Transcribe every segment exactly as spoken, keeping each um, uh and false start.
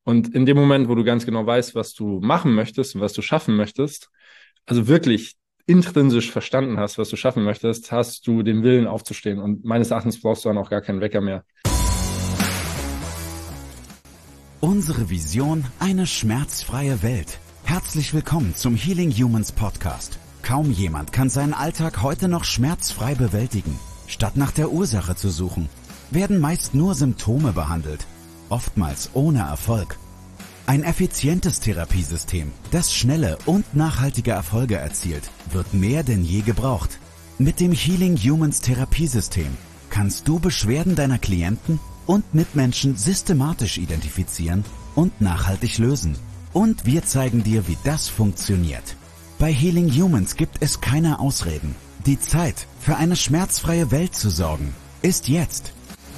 Und in dem Moment, wo du ganz genau weißt, was du machen möchtest und was du schaffen möchtest, also wirklich intrinsisch verstanden hast, was du schaffen möchtest, hast du den Willen aufzustehen. Und meines Erachtens brauchst du dann auch gar keinen Wecker mehr. Unsere Vision, eine schmerzfreie Welt. Herzlich willkommen zum Healing Humans Podcast. Kaum jemand kann seinen Alltag heute noch schmerzfrei bewältigen. Statt nach der Ursache zu suchen, werden meist nur Symptome behandelt, oftmals ohne Erfolg. Ein effizientes Therapiesystem, das schnelle und nachhaltige Erfolge erzielt, wird mehr denn je gebraucht. Mit dem Healing Humans Therapiesystem kannst du Beschwerden deiner Klienten und Mitmenschen systematisch identifizieren und nachhaltig lösen. Und wir zeigen dir, wie das funktioniert. Bei Healing Humans gibt es keine Ausreden. Die Zeit, für eine schmerzfreie Welt zu sorgen, ist jetzt.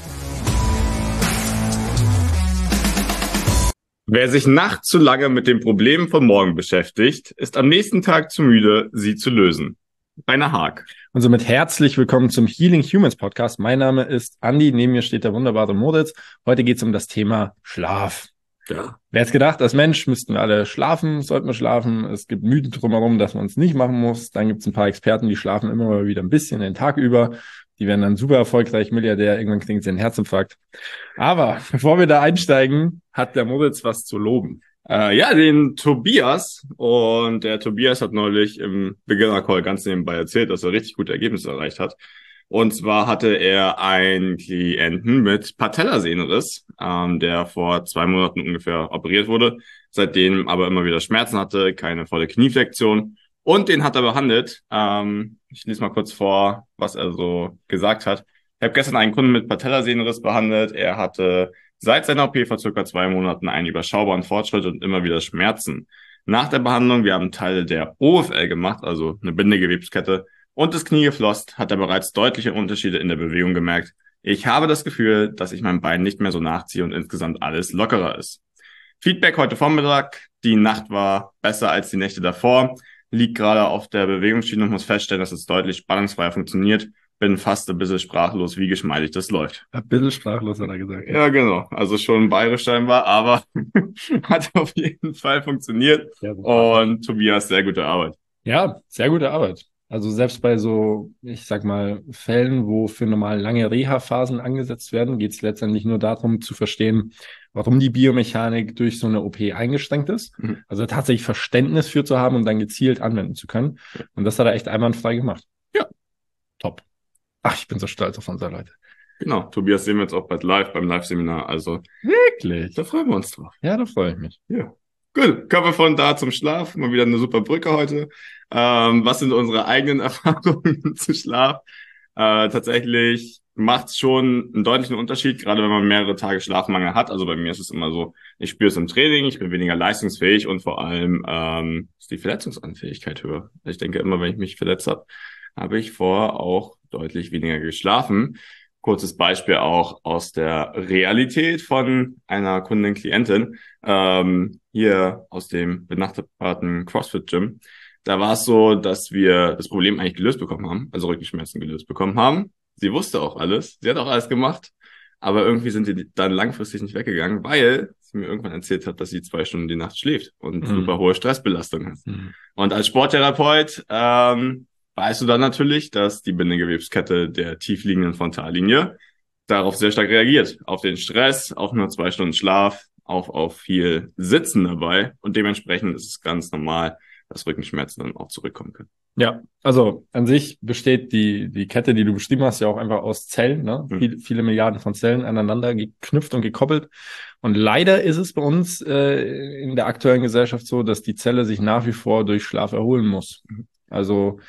Wer sich nachts zu lange mit den Problemen von morgen beschäftigt, ist am nächsten Tag zu müde, sie zu lösen. Rainer Haag. Und somit herzlich willkommen zum Healing Humans Podcast. Mein Name ist Andi, neben mir steht der wunderbare Moritz. Heute geht es um das Thema Schlaf. Ja. Wer hätte gedacht, als Mensch müssten wir alle schlafen, sollten wir schlafen. Es gibt Mythen drumherum, dass man es nicht machen muss. Dann gibt es ein paar Experten, die schlafen immer mal wieder ein bisschen den Tag über. Die werden dann super erfolgreich, Milliardär, irgendwann kriegen sie einen Herzinfarkt. Aber bevor wir da einsteigen, hat der Moritz was zu loben. Äh, ja, den Tobias. Und der Tobias hat neulich im Beginner-Call ganz nebenbei erzählt, dass er richtig gute Ergebnisse erreicht hat. Und zwar hatte er einen Klienten mit Patellasehnenriss, ähm, der vor zwei Monaten ungefähr operiert wurde, seitdem aber immer wieder Schmerzen hatte, keine volle Knieflexion. Und den hat er behandelt. Ähm, ich lese mal kurz vor, was er so gesagt hat. Ich habe gestern einen Kunden mit Patellasehnenriss behandelt. Er hatte seit seiner O P vor circa zwei Monaten einen überschaubaren Fortschritt und immer wieder Schmerzen. Nach der Behandlung, wir haben Teile der O F L gemacht, also eine Bindegewebskette, und das Knie geflosst, hat er bereits deutliche Unterschiede in der Bewegung gemerkt. Ich habe das Gefühl, dass ich mein Bein nicht mehr so nachziehe und insgesamt alles lockerer ist. Feedback heute Vormittag. Die Nacht war besser als die Nächte davor. Liegt gerade auf der Bewegungsschiene und muss feststellen, dass es deutlich spannungsfreier funktioniert. Bin fast ein bisschen sprachlos, wie geschmeidig das läuft. Ein bisschen sprachlos, hat er gesagt. Ja, genau. Also schon bayerisch scheinbar, aber hat auf jeden Fall funktioniert. Ja, und Tobias, sehr gute Arbeit. Ja, sehr gute Arbeit. Also selbst bei so, ich sag mal, Fällen, wo für normal lange Reha-Phasen angesetzt werden, geht es letztendlich nur darum zu verstehen, warum die Biomechanik durch so eine O P eingeschränkt ist. Mhm. Also tatsächlich Verständnis für zu haben und dann gezielt anwenden zu können. Und das hat er echt einwandfrei gemacht. Ja. Top. Ach, ich bin so stolz auf unsere Leute. Genau. Tobias sehen wir jetzt auch bald live beim Live-Seminar. Also wirklich? Da freuen wir uns drauf. Ja, da freue ich mich. Ja. Gut, kommen wir von da zum Schlaf. Mal wieder eine super Brücke heute. Ähm, was sind unsere eigenen Erfahrungen zu Schlaf? Äh, tatsächlich macht es schon einen deutlichen Unterschied, gerade wenn man mehrere Tage Schlafmangel hat. Also bei mir ist es immer so, ich spüre es im Training, ich bin weniger leistungsfähig und vor allem ähm, ist die Verletzungsanfähigkeit höher. Ich denke immer, wenn ich mich verletzt habe, habe ich vorher auch deutlich weniger geschlafen. Kurzes Beispiel auch aus der Realität von einer Kundin, Klientin, ähm, hier aus dem benachbarten CrossFit-Gym. Da war es so, dass wir das Problem eigentlich gelöst bekommen haben, also Rückenschmerzen gelöst bekommen haben. Sie wusste auch alles, sie hat auch alles gemacht, aber irgendwie sind die dann langfristig nicht weggegangen, weil sie mir irgendwann erzählt hat, dass sie zwei Stunden die Nacht schläft und mhm. super hohe Stressbelastung hat. Mhm. Und als Sporttherapeut ähm, weißt du dann natürlich, dass die Bindegewebskette der tiefliegenden Frontallinie darauf sehr stark reagiert. Auf den Stress, auf nur zwei Stunden Schlaf, auch auf viel Sitzen dabei. Und dementsprechend ist es ganz normal, dass Rückenschmerzen dann auch zurückkommen können. Ja, also an sich besteht die die Kette, die du beschrieben hast, ja auch einfach aus Zellen, ne? Mhm. Viele, viele Milliarden von Zellen aneinander geknüpft und gekoppelt. Und leider ist es bei uns äh, in der aktuellen Gesellschaft so, dass die Zelle sich nach wie vor durch Schlaf erholen muss. Also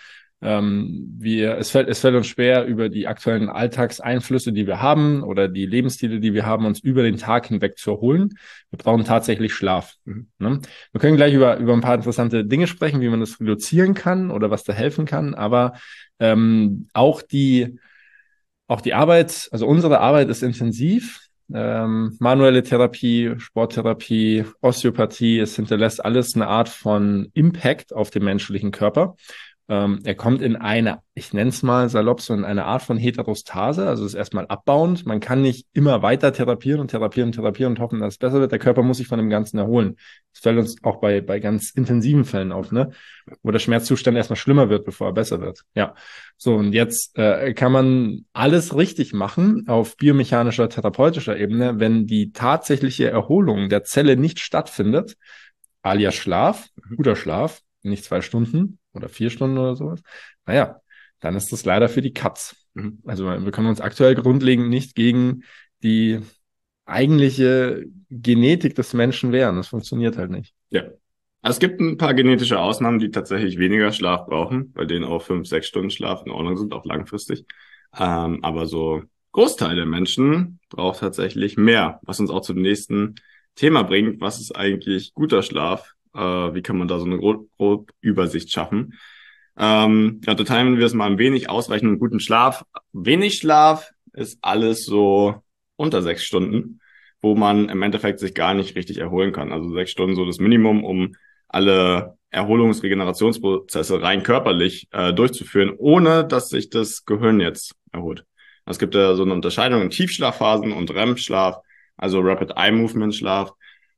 Ähm, wir, es fällt, es fällt uns schwer, über die aktuellen Alltagseinflüsse, die wir haben oder die Lebensstile, die wir haben, uns über den Tag hinweg zu erholen. Wir brauchen tatsächlich Schlaf. Mhm. Ne? Wir können gleich über, über ein paar interessante Dinge sprechen, wie man das reduzieren kann oder was da helfen kann. Aber ähm, auch die, auch die Arbeit, also unsere Arbeit ist intensiv. Ähm, manuelle Therapie, Sporttherapie, Osteopathie, es hinterlässt alles eine Art von Impact auf den menschlichen Körper. Ähm, er kommt in eine, ich nenne es mal salopp, so in eine Art von Heterostase, also ist erstmal abbauend. Man kann nicht immer weiter therapieren und therapieren und therapieren und hoffen, dass es besser wird. Der Körper muss sich von dem Ganzen erholen. Das fällt uns auch bei, bei ganz intensiven Fällen auf, ne? Wo der Schmerzzustand erstmal schlimmer wird, bevor er besser wird. Ja. So, und jetzt äh, kann man alles richtig machen auf biomechanischer, therapeutischer Ebene, wenn die tatsächliche Erholung der Zelle nicht stattfindet, alias Schlaf, guter Schlaf, nicht zwei Stunden oder vier Stunden oder sowas, naja, dann ist das leider für die Katz. Also wir können uns aktuell grundlegend nicht gegen die eigentliche Genetik des Menschen wehren. Das funktioniert halt nicht. Ja. Also es gibt ein paar genetische Ausnahmen, die tatsächlich weniger Schlaf brauchen, bei denen auch fünf, sechs Stunden Schlaf in Ordnung sind, auch langfristig. Ähm, aber so Großteil der Menschen braucht tatsächlich mehr, was uns auch zum nächsten Thema bringt. Was ist eigentlich guter Schlaf? Äh, wie kann man da so eine grobe grob Übersicht schaffen? Ähm, ja, unterteilen wir es mal ein wenig, ausreichend und guten Schlaf. Wenig Schlaf ist alles so unter sechs Stunden, wo man im Endeffekt sich gar nicht richtig erholen kann. Also sechs Stunden so das Minimum, um alle Erholungs-, Regenerationsprozesse rein körperlich äh, durchzuführen, ohne dass sich das Gehirn jetzt erholt. Es gibt ja so eine Unterscheidung in Tiefschlafphasen und R E M-Schlaf, also Rapid Eye Movement Schlaf.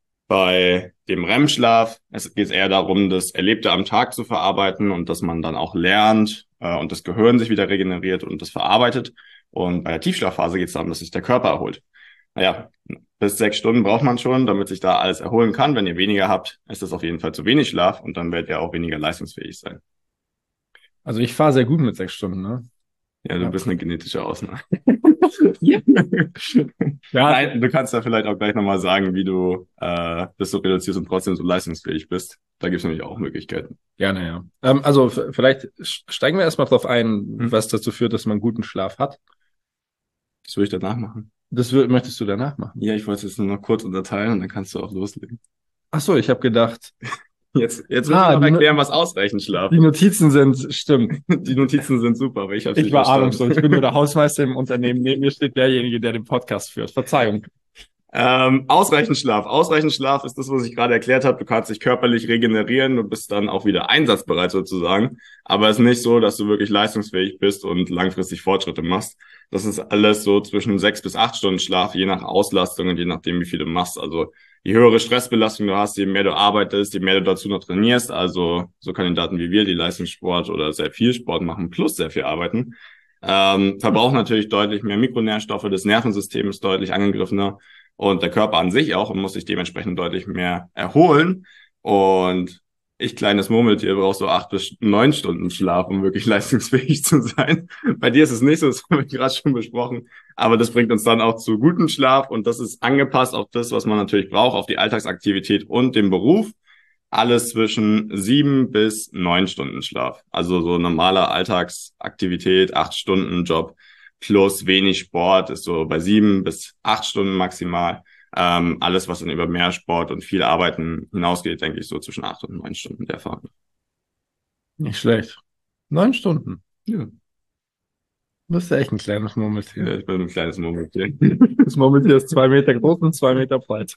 Bei dem R E M-Schlaf es geht eher darum, das Erlebte am Tag zu verarbeiten und dass man dann auch lernt äh, und das Gehirn sich wieder regeneriert und das verarbeitet. Und bei der Tiefschlafphase geht es darum, dass sich der Körper erholt. Naja, bis sechs Stunden braucht man schon, damit sich da alles erholen kann. Wenn ihr weniger habt, ist das auf jeden Fall zu wenig Schlaf und dann werdet ihr auch weniger leistungsfähig sein. Also ich fahre sehr gut mit sechs Stunden, ne? Ja, du ja. bist eine genetische Ausnahme. Ja. Nein, du kannst da vielleicht auch gleich nochmal sagen, wie du äh, das so reduzierst und trotzdem so leistungsfähig bist. Da gibt es nämlich auch Möglichkeiten. Gerne, ja. Ähm, also f- vielleicht steigen wir erstmal drauf ein, hm. was dazu führt, dass man guten Schlaf hat. Das würde ich danach machen. Das w- möchtest du danach machen? Ja, ich wollte es nur noch kurz unterteilen und dann kannst du auch loslegen. Ach so, ich habe gedacht... Jetzt, jetzt will ah, ich noch erklären, was Ausreichenschlaf ist. Die Notizen sind, stimmt. Die Notizen sind super, aber ich habe Ich war ahnungslos. Ich bin nur der Hausmeister im Unternehmen. Neben mir steht derjenige, der den Podcast führt. Verzeihung. Ähm, ausreichend Schlaf. Ausreichend Schlaf ist das, was ich gerade erklärt habe. Du kannst dich körperlich regenerieren und bist dann auch wieder einsatzbereit sozusagen. Aber es ist nicht so, dass du wirklich leistungsfähig bist und langfristig Fortschritte machst. Das ist alles so zwischen sechs bis acht Stunden Schlaf, je nach Auslastung und je nachdem, wie viel du machst. Also je höhere Stressbelastung du hast, je mehr du arbeitest, je mehr du dazu noch trainierst. Also so Kandidaten wie wir, die Leistungssport oder sehr viel Sport machen, plus sehr viel arbeiten, ähm, verbrauchen natürlich deutlich mehr Mikronährstoffe. Das Nervensystem ist deutlich angegriffener. Und der Körper an sich auch und muss sich dementsprechend deutlich mehr erholen. Und ich, kleines Murmeltier, brauche so acht bis neun Stunden Schlaf, um wirklich leistungsfähig zu sein. Bei dir ist es nicht so, das haben wir gerade schon besprochen. Aber das bringt uns dann auch zu gutem Schlaf. Und das ist angepasst auf das, was man natürlich braucht, auf die Alltagsaktivität und den Beruf. Alles zwischen sieben bis neun Stunden Schlaf. Also so normaler Alltagsaktivität, acht Stunden Job. Plus wenig Sport ist so bei sieben bis acht Stunden maximal. Ähm, alles, was dann über mehr Sport und viel Arbeiten hinausgeht, denke ich, so zwischen acht und neun Stunden der Fahrt. Nicht schlecht. Neun Stunden? Ja. Du bist ja echt ein kleines Murmeltier. Ja, ich bin ein kleines Murmeltier. Das Murmeltier ist zwei Meter groß und zwei Meter breit.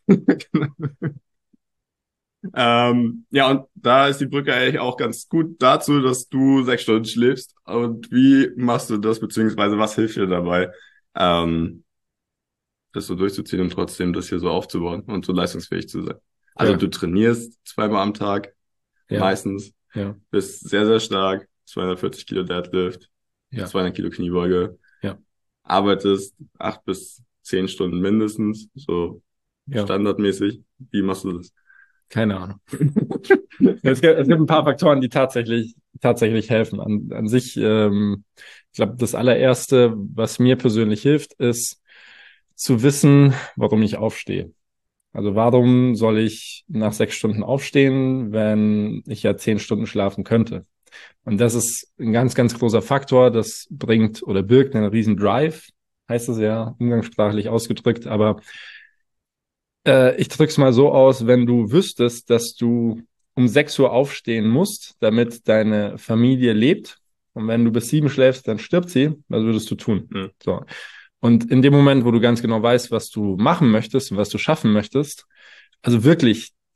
Ähm, ja, und da ist die Brücke eigentlich auch ganz gut dazu, dass du sechs Stunden schläfst. Und wie machst du das, beziehungsweise was hilft dir dabei, ähm, das so durchzuziehen und trotzdem das hier so aufzubauen und so leistungsfähig zu sein? Also ja. Du trainierst zweimal am Tag, ja. meistens, ja. bist sehr, sehr stark, zweihundertvierzig Kilo Deadlift, ja. zweihundert Kilo Kniebeuge, ja. arbeitest acht bis zehn Stunden mindestens, so ja. standardmäßig. Wie machst du das? Keine Ahnung. es, gibt, es gibt ein paar Faktoren, die tatsächlich tatsächlich helfen. An, an sich, ähm, ich glaube, das allererste, was mir persönlich hilft, ist zu wissen, warum ich aufstehe. Also warum soll ich nach sechs Stunden aufstehen, wenn ich ja zehn Stunden schlafen könnte? Und das ist ein ganz, ganz großer Faktor. Das bringt oder birgt einen riesen Drive, heißt es ja umgangssprachlich ausgedrückt, aber ich drück's mal so aus, wenn du wüsstest, dass du um sechs Uhr aufstehen musst, damit deine Familie lebt. Und wenn du bis sieben schläfst, dann stirbt sie. Was würdest du tun? Mhm. So. Und in dem Moment, wo du ganz genau weißt, was du machen möchtest und was du schaffen möchtest, also wirklich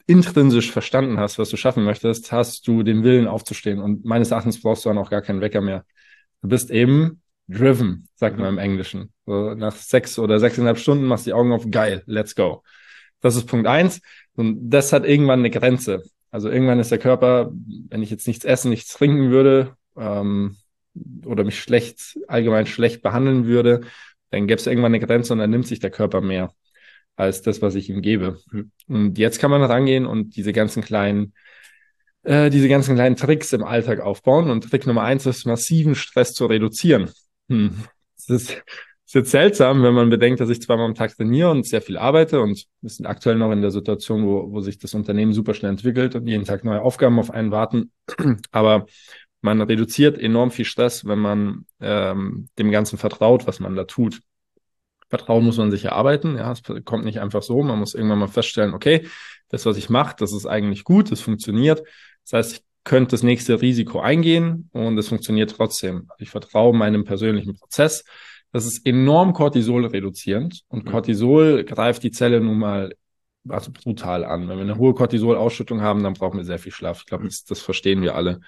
intrinsisch verstanden hast, was du schaffen möchtest, hast du den Willen aufzustehen. Und meines Erachtens brauchst du dann auch gar keinen Wecker mehr. Du bist eben driven, sagt man im Englischen. So nach sechs oder sechseinhalb Stunden machst du die Augen auf, geil, let's go. Das ist Punkt eins. Und das hat irgendwann eine Grenze. Also irgendwann ist der Körper, wenn ich jetzt nichts essen, nichts trinken würde, ähm, oder mich schlecht, allgemein schlecht behandeln würde, dann gäbe es irgendwann eine Grenze und dann nimmt sich der Körper mehr als das, was ich ihm gebe. Und jetzt kann man rangehen und diese ganzen kleinen, äh, diese ganzen kleinen Tricks im Alltag aufbauen. Und Trick Nummer eins ist, massiven Stress zu reduzieren. Hm. Das ist, das ist jetzt seltsam, wenn man bedenkt, dass ich zweimal am Tag trainiere und sehr viel arbeite, und wir sind aktuell noch in der Situation, wo, wo sich das Unternehmen super schnell entwickelt und jeden Tag neue Aufgaben auf einen warten. Aber man reduziert enorm viel Stress, wenn man ähm, dem Ganzen vertraut, was man da tut. Vertrauen muss man sich erarbeiten, ja, es kommt nicht einfach so. Man muss irgendwann mal feststellen, okay, das, was ich mache, das ist eigentlich gut, das funktioniert. Das heißt, ich könnte das nächste Risiko eingehen und es funktioniert trotzdem. Ich vertraue meinem persönlichen Prozess. Das ist enorm Cortisol reduzierend, und Cortisol greift die Zelle nun mal also brutal an. Wenn wir eine hohe Cortisol-Ausschüttung haben, dann brauchen wir sehr viel Schlaf. Ich glaube, das, das verstehen wir alle.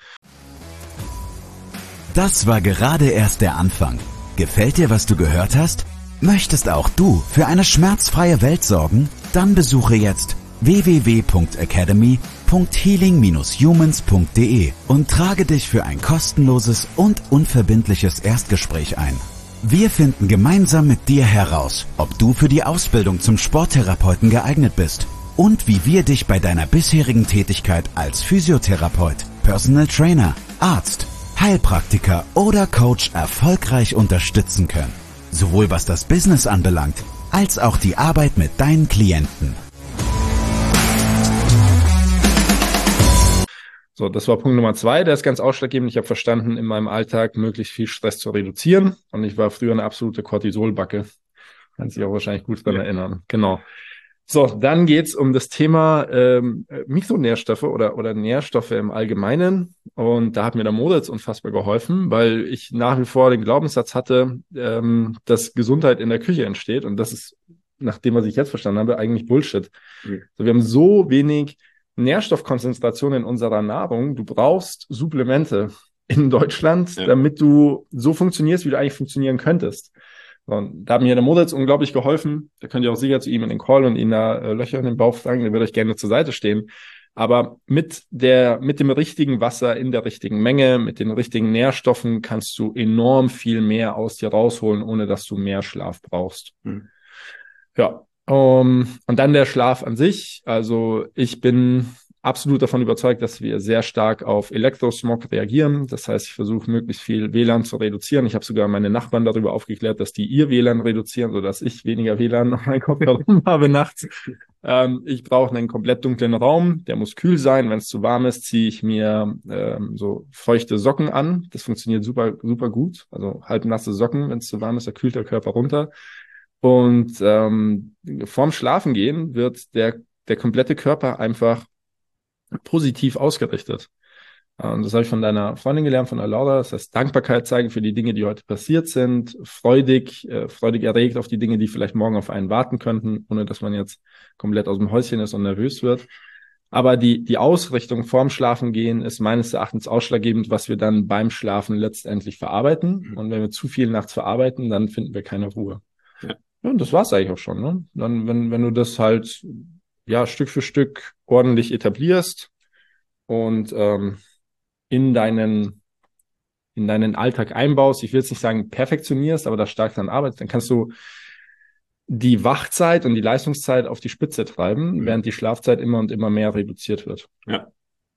Das war gerade erst der Anfang. Gefällt dir, was du gehört hast? Möchtest auch du für eine schmerzfreie Welt sorgen? Dann besuche jetzt w w w punkt academy punkt healing dash humans punkt d e und trage dich für ein kostenloses und unverbindliches Erstgespräch ein. Wir finden gemeinsam mit dir heraus, ob du für die Ausbildung zum Sporttherapeuten geeignet bist und wie wir dich bei deiner bisherigen Tätigkeit als Physiotherapeut, Personal Trainer, Arzt, Heilpraktiker oder Coach erfolgreich unterstützen können. Sowohl was das Business anbelangt, als auch die Arbeit mit deinen Klienten. So, das war Punkt Nummer zwei, der ist ganz ausschlaggebend. Ich habe verstanden, in meinem Alltag möglichst viel Stress zu reduzieren. Und ich war früher eine absolute Cortisolbacke. Kann sich auch wahrscheinlich gut daran ja. erinnern. Genau. So, dann geht's um das Thema ähm, Mikronährstoffe oder oder Nährstoffe im Allgemeinen. Und da hat mir der Moritz unfassbar geholfen, weil ich nach wie vor den Glaubenssatz hatte, ähm, dass Gesundheit in der Küche entsteht. Und das ist, nach dem, was ich jetzt verstanden habe, eigentlich Bullshit. Mhm. So, wir haben so wenig Nährstoffkonzentration in unserer Nahrung. Du brauchst Supplemente in Deutschland, ja. damit du so funktionierst, wie du eigentlich funktionieren könntest. Und da hat mir der Moritz unglaublich geholfen. Da könnt ihr auch sicher zu ihm in den Call und ihn da äh, Löcher in den Bauch fragen. Der wird euch gerne zur Seite stehen. Aber mit der, mit dem richtigen Wasser in der richtigen Menge, mit den richtigen Nährstoffen kannst du enorm viel mehr aus dir rausholen, ohne dass du mehr Schlaf brauchst. Hm. Ja. Um, und dann der Schlaf an sich. Also ich bin absolut davon überzeugt, dass wir sehr stark auf Elektrosmog reagieren. Das heißt, ich versuche möglichst viel W L A N zu reduzieren. Ich habe sogar meine Nachbarn darüber aufgeklärt, dass die ihr W L A N reduzieren, sodass ich weniger W L A N auf meinem Kopf herum habe nachts. Ähm, ich brauche einen komplett dunklen Raum. Der muss kühl sein. Wenn es zu warm ist, ziehe ich mir ähm, so feuchte Socken an. Das funktioniert super, super gut. Also halbnasse Socken, wenn es zu warm ist, da kühlt der Körper runter. Und ähm, vorm Schlafengehen wird der der komplette Körper einfach positiv ausgerichtet. Und das habe ich von deiner Freundin gelernt, von der Laura. Das heißt, Dankbarkeit zeigen für die Dinge, die heute passiert sind, freudig, äh, freudig erregt auf die Dinge, die vielleicht morgen auf einen warten könnten, ohne dass man jetzt komplett aus dem Häuschen ist und nervös wird. Aber die die Ausrichtung vorm Schlafengehen ist meines Erachtens ausschlaggebend, was wir dann beim Schlafen letztendlich verarbeiten. Und wenn wir zu viel nachts verarbeiten, dann finden wir keine Ruhe. Ja. Ja, und das war's eigentlich auch schon, ne? Dann, wenn, wenn du das halt, ja, Stück für Stück ordentlich etablierst und, ähm, in deinen, in deinen Alltag einbaust, ich will jetzt nicht sagen perfektionierst, aber da stark dran arbeitest, dann kannst du die Wachzeit und die Leistungszeit auf die Spitze treiben, mhm. während die Schlafzeit immer und immer mehr reduziert wird. Ja.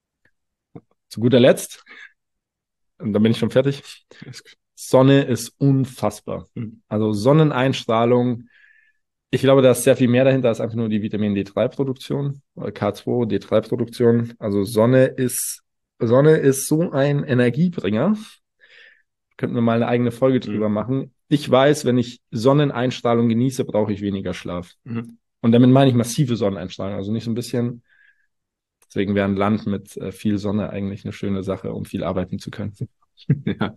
Zu guter Letzt, und dann bin ich schon fertig. Sonne ist unfassbar. Also Sonneneinstrahlung, ich glaube, da ist sehr viel mehr dahinter als einfach nur die Vitamin D drei Produktion oder K zwei, D drei Produktion. Also Sonne ist, Sonne ist so ein Energiebringer. Könnten wir mal eine eigene Folge drüber mhm. machen. Ich weiß, wenn ich Sonneneinstrahlung genieße, brauche ich weniger Schlaf. Mhm. Und damit meine ich massive Sonneneinstrahlung, also nicht so ein bisschen. Deswegen wäre ein Land mit äh, viel Sonne eigentlich eine schöne Sache, um viel arbeiten zu können. Ja.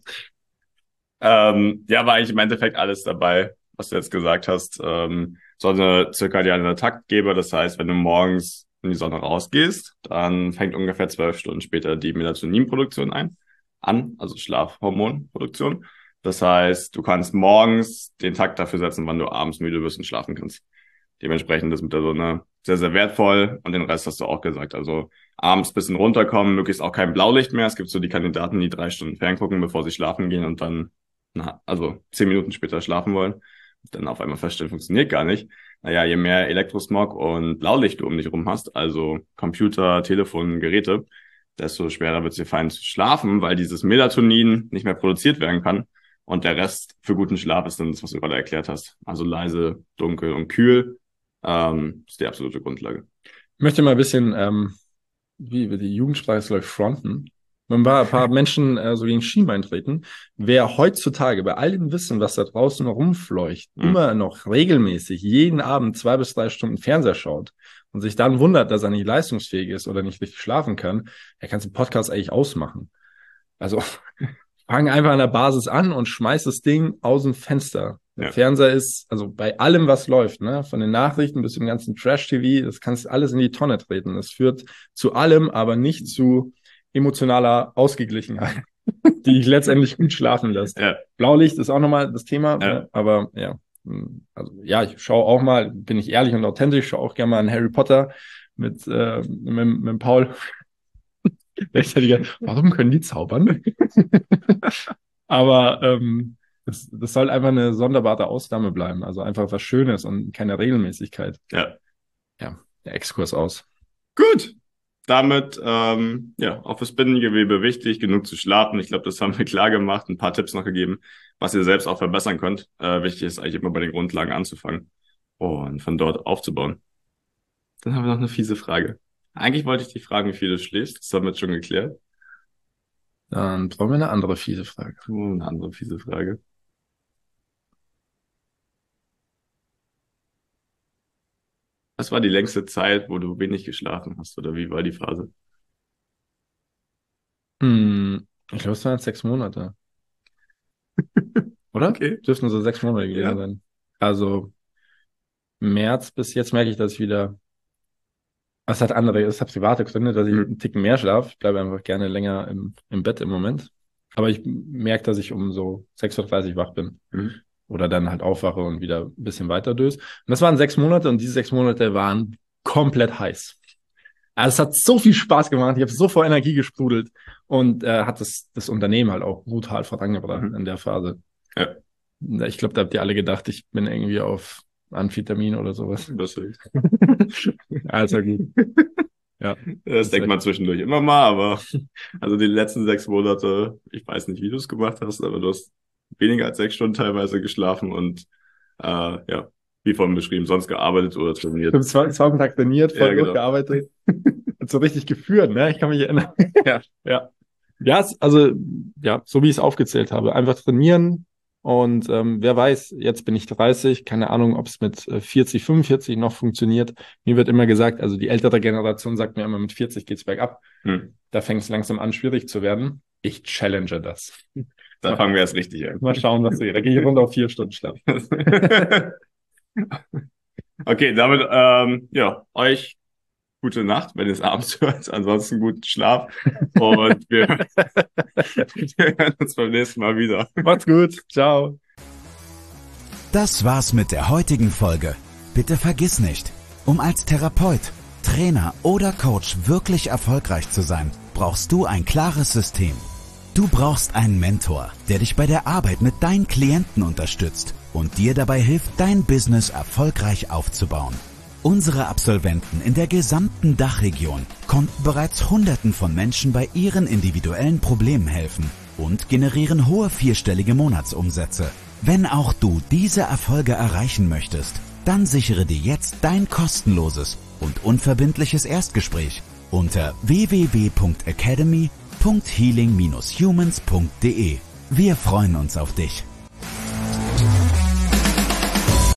Ähm, ja, war eigentlich im Endeffekt alles dabei, was du jetzt gesagt hast. Ähm, so eine zirkadiane Taktgeber, das heißt, wenn du morgens in die Sonne rausgehst, dann fängt ungefähr zwölf Stunden später die Melatoninproduktion ein, an, also Schlafhormonproduktion. Das heißt, du kannst morgens den Takt dafür setzen, wann du abends müde wirst und schlafen kannst. Dementsprechend ist mit der Sonne sehr, sehr wertvoll und den Rest hast du auch gesagt. Also abends bisschen runterkommen, möglichst auch kein Blaulicht mehr. Es gibt so die Kandidaten, die drei Stunden ferngucken, bevor sie schlafen gehen und dann, na, also zehn Minuten später schlafen wollen. Dann auf einmal feststellen, funktioniert gar nicht. Naja, je mehr Elektrosmog und Blaulicht du um dich rum hast, also Computer, Telefon, Geräte, desto schwerer wird es dir fallen zu schlafen, weil dieses Melatonin nicht mehr produziert werden kann. Und der Rest für guten Schlaf ist dann das, was du gerade erklärt hast. Also leise, dunkel und kühl. Ähm, ist die absolute Grundlage. Ich möchte mal ein bisschen, ähm, wie wir die Jugendsprache ist, glaube ich, fronten. Wenn ein paar, ein paar Menschen äh, so gegen Schienbein treten, wer heutzutage bei all dem Wissen, was da draußen rumfleucht, mhm. immer noch regelmäßig jeden Abend zwei bis drei Stunden Fernseher schaut und sich dann wundert, dass er nicht leistungsfähig ist oder nicht richtig schlafen kann, er kann den Podcast eigentlich ausmachen. Also fang einfach an der Basis an und schmeiß das Ding aus dem Fenster. Der ja. Fernseher ist, also bei allem, was läuft, ne, von den Nachrichten bis zum ganzen Trash-T V, das kannst alles in die Tonne treten. Das führt zu allem, aber nicht zu emotionaler Ausgeglichenheit, die ich letztendlich gut schlafen lässt. Ja. Blaulicht ist auch nochmal das Thema, ja. Ne, aber ja, also ja, ich schaue auch mal, bin ich ehrlich und authentisch, schaue auch gerne mal an Harry Potter mit, äh, mit, mit Paul. Warum können die zaubern? Aber ähm, das, das soll einfach eine sonderbare Ausnahme bleiben. Also einfach was Schönes und keine Regelmäßigkeit. Ja. Ja, der Exkurs aus. Gut. Damit, ähm, ja, auch fürs Bindegewebe wichtig, genug zu schlafen. Ich glaube, das haben wir klar gemacht. Ein paar Tipps noch gegeben, was ihr selbst auch verbessern könnt. Äh, wichtig ist eigentlich immer bei den Grundlagen anzufangen und von dort aufzubauen. Dann haben wir noch eine fiese Frage. Eigentlich wollte ich dich fragen, wie viel du schläfst. Das haben wir jetzt schon geklärt. Dann brauchen wir eine andere fiese Frage. Oh, eine andere fiese Frage. Was war die längste Zeit, wo du wenig geschlafen hast? Oder wie war die Phase? Hm, ich glaube, es waren sechs Monate. Oder? Okay. Dürften so sechs Monate gewesen ja. sein. Also März bis jetzt merke ich, dass ich wieder... Es hat andere, es hat private Gründe, dass ich mhm. einen Ticken mehr schlafe. Ich bleibe einfach gerne länger im, im Bett im Moment. Aber ich merke, dass ich um so sechs Uhr dreißig wach bin. Mhm. Oder dann halt aufwache und wieder ein bisschen weiter döse. Und das waren sechs Monate und diese sechs Monate waren komplett heiß. Also es hat so viel Spaß gemacht. Ich habe so vor Energie gesprudelt und äh, hat das, das Unternehmen halt auch brutal vorangebracht mhm. in der Phase. Ja. Ich glaube, da habt ihr alle gedacht, ich bin irgendwie auf Amphetamin oder sowas. Das ist also gut. Ja. Das denkt man zwischendurch immer mal, aber also die letzten sechs Monate, ich weiß nicht, wie du es gemacht hast, aber du hast weniger als sechs Stunden teilweise geschlafen und äh, ja, wie vorhin beschrieben, sonst gearbeitet oder trainiert. Ich habe zwei, zwei am Tag trainiert, voll ja, gut genau. gearbeitet. Und so richtig geführt, ne? Ich kann mich erinnern. ja, ja. Ja, also, ja, so wie ich es aufgezählt habe. Einfach trainieren und ähm, wer weiß, jetzt bin ich dreißig, keine Ahnung, ob es mit vierzig, fünfundvierzig noch funktioniert. Mir wird immer gesagt, also die ältere Generation sagt mir immer, mit vierzig geht's bergab. Hm. Da fängt es langsam an, schwierig zu werden. Ich challenge das. Da fangen wir erst richtig an. Mal schauen, was wir. Da gehe ich runter auf vier Stunden Schlaf. Okay, damit, ähm, ja, euch gute Nacht, wenn ihr es abends hört. Ansonsten guten Schlaf. Und wir, wir hören uns beim nächsten Mal wieder. Macht's gut. Ciao. Das war's mit der heutigen Folge. Bitte vergiss nicht, um als Therapeut, Trainer oder Coach wirklich erfolgreich zu sein, brauchst du ein klares System. Du brauchst einen Mentor, der dich bei der Arbeit mit deinen Klienten unterstützt und dir dabei hilft, dein Business erfolgreich aufzubauen. Unsere Absolventen in der gesamten Dachregion konnten bereits Hunderten von Menschen bei ihren individuellen Problemen helfen und generieren hohe vierstellige Monatsumsätze. Wenn auch du diese Erfolge erreichen möchtest, dann sichere dir jetzt dein kostenloses und unverbindliches Erstgespräch unter w w w punkt academy punkt healing dash humans punkt de. Wir freuen uns auf dich.